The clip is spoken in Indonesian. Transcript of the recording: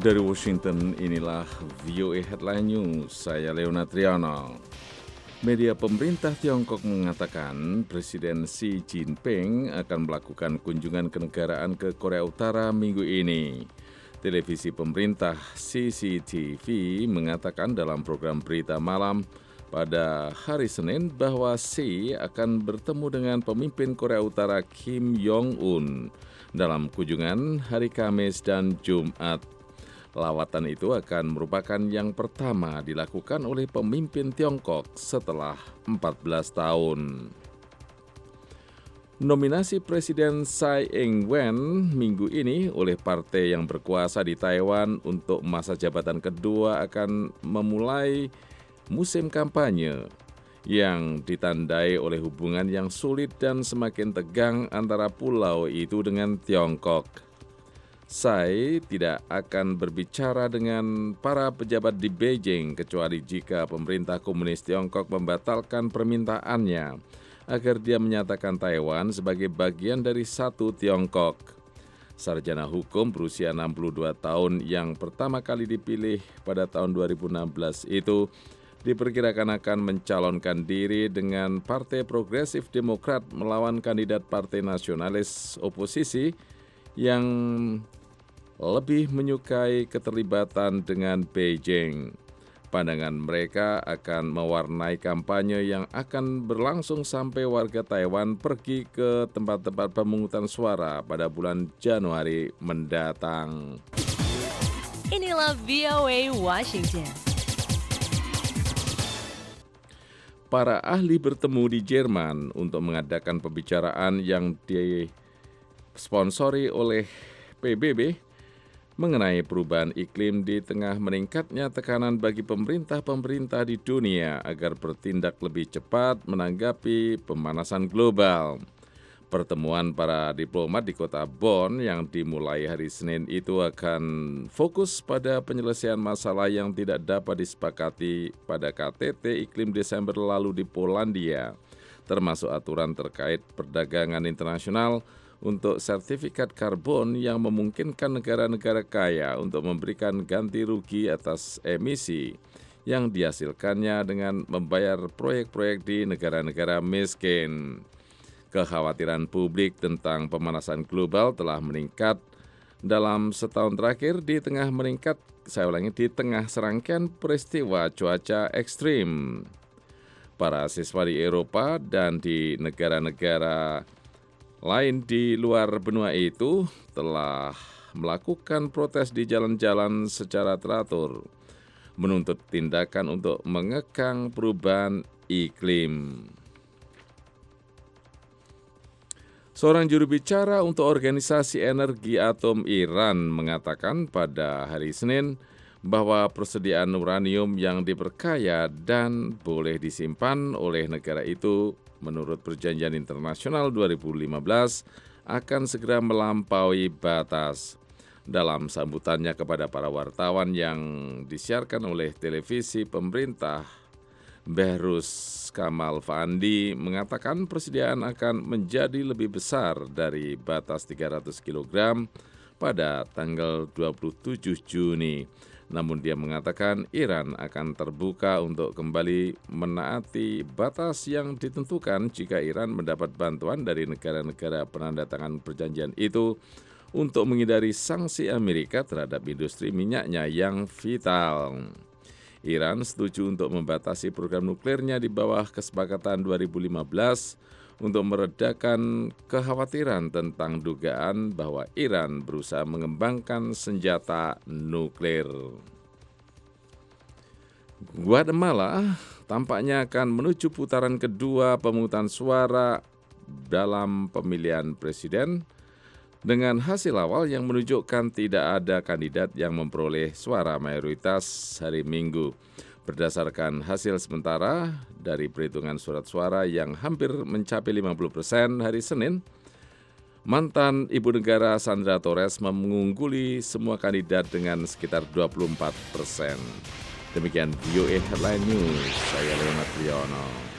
Dari Washington, inilah VOA Headline News. Saya Leonard Triano. Media pemerintah Tiongkok mengatakan Presiden Xi Jinping akan melakukan kunjungan kenegaraan ke Korea Utara minggu ini. Televisi pemerintah CCTV mengatakan dalam program berita malam pada hari Senin bahwa Xi akan bertemu dengan pemimpin Korea Utara Kim Jong-un dalam kunjungan hari Kamis dan Jumat. Lawatan itu akan merupakan yang pertama dilakukan oleh pemimpin Tiongkok setelah 14 tahun. Nominasi Presiden Tsai Ing-wen minggu ini oleh partai yang berkuasa di Taiwan untuk masa jabatan kedua akan memulai musim kampanye yang ditandai oleh hubungan yang sulit dan semakin tegang antara pulau itu dengan Tiongkok. Tsai tidak akan berbicara dengan para pejabat di Beijing kecuali jika pemerintah komunis Tiongkok membatalkan permintaannya agar dia menyatakan Taiwan sebagai bagian dari satu Tiongkok. Sarjana hukum berusia 62 tahun yang pertama kali dipilih pada tahun 2016 itu diperkirakan akan mencalonkan diri dengan Partai Progresif Demokrat melawan kandidat Partai Nasionalis Oposisi yang lebih menyukai keterlibatan dengan Beijing. Pandangan mereka akan mewarnai kampanye yang akan berlangsung sampai warga Taiwan pergi ke tempat-tempat pemungutan suara pada bulan Januari mendatang. Inilah VOA Washington. Para ahli bertemu di Jerman untuk mengadakan pembicaraan yang disponsori oleh PBB mengenai perubahan iklim di tengah meningkatnya tekanan bagi pemerintah-pemerintah di dunia agar bertindak lebih cepat menanggapi pemanasan global. Pertemuan para diplomat di kota Bonn yang dimulai hari Senin itu akan fokus pada penyelesaian masalah yang tidak dapat disepakati pada KTT iklim Desember lalu di Polandia, termasuk aturan terkait perdagangan internasional untuk sertifikat karbon yang memungkinkan negara-negara kaya untuk memberikan ganti rugi atas emisi yang dihasilkannya dengan membayar proyek-proyek di negara-negara miskin. Kekhawatiran publik tentang pemanasan global telah meningkat dalam setahun terakhir di tengah serangkaian peristiwa cuaca ekstrim. Para siswa di Eropa dan di negara-negara lain di luar benua itu telah melakukan protes di jalan-jalan secara teratur, menuntut tindakan untuk mengekang perubahan iklim. Seorang juru bicara untuk Organisasi Energi Atom Iran mengatakan pada hari Senin bahwa persediaan uranium yang diperkaya dan boleh disimpan oleh negara itu menurut Perjanjian Internasional 2015 akan segera melampaui batas. Dalam sambutannya kepada para wartawan yang disiarkan oleh televisi pemerintah, Behrus Kamal Fandi mengatakan persediaan akan menjadi lebih besar dari batas 300 kg pada tanggal 27 Juni. Namun dia mengatakan Iran akan terbuka untuk kembali menaati batas yang ditentukan jika Iran mendapat bantuan dari negara-negara penandatangan perjanjian itu untuk menghindari sanksi Amerika terhadap industri minyaknya yang vital. Iran setuju untuk membatasi program nuklirnya di bawah kesepakatan 2015 untuk meredakan kekhawatiran tentang dugaan bahwa Iran berusaha mengembangkan senjata nuklir. Guatemala tampaknya akan menuju putaran kedua pemungutan suara dalam pemilihan presiden dengan hasil awal yang menunjukkan tidak ada kandidat yang memperoleh suara mayoritas hari Minggu. Berdasarkan hasil sementara dari perhitungan surat suara yang hampir mencapai 50% hari Senin, mantan Ibu Negara Sandra Torres mengungguli semua kandidat dengan sekitar 24%. Demikian VOA Headline News, saya Leonard Triano.